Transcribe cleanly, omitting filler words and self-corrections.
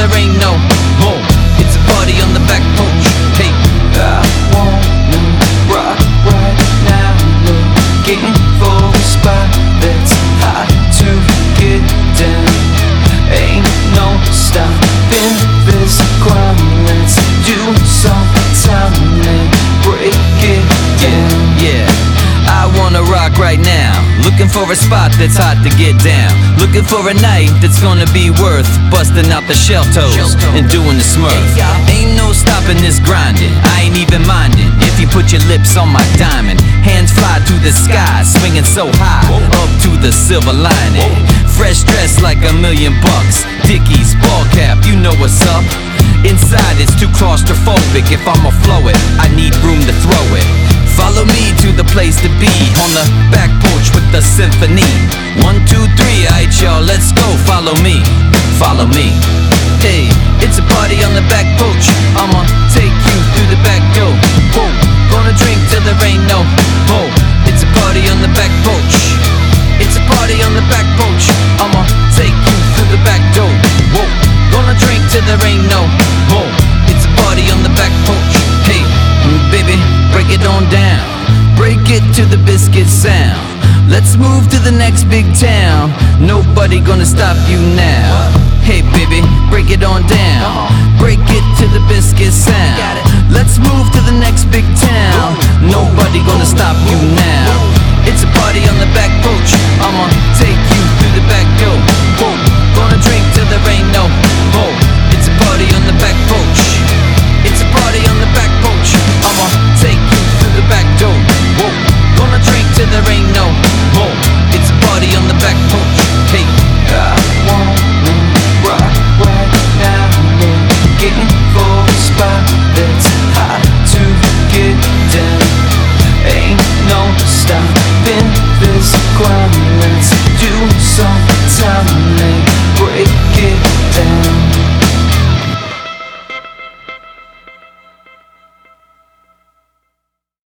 there ain't no home. It's a party on the back porch. Hey, I wanna rock right now, looking for a spot that's hot to get down. Ain't no stopping this crowd. Let's do some time and break it down. Yeah, I wanna rock right now. Looking for a spot that's hot to get down. Looking for a night that's gonna be worth busting out the shell toes and doing the smurf. Ain't no stopping this grinding, I ain't even minding if you put your lips on my diamond. Hands fly to the sky, swinging so high, up to the silver lining. Fresh dressed like $1,000,000, Dickies, ball cap, you know what's up. Inside it's too claustrophobic. If I'ma flow it, I need room to throw it. Follow me to the place to be, on the back porch with the symphony. 1, 2, 3, alright y'all, let's go. Follow me, follow me. Hey, it's a party on the back porch. I'ma take you through the back door. Whoa, gonna drink till there ain't no more. It's a party on the back porch. It's a party on the back porch. I'ma take you through the back door. Whoa, gonna drink till there ain't no more. It's a party on the back porch. Hey, baby, break it on down. Break it to the biscuit sound. Let's move to the next big town. Nobody gonna stop you now. Hey baby, break it on down. Break it to the biscuit sound. Let's move to the next big town. Nobody gonna stop you now. It's a party on the back porch. I'ma take you through the back door. Whoa,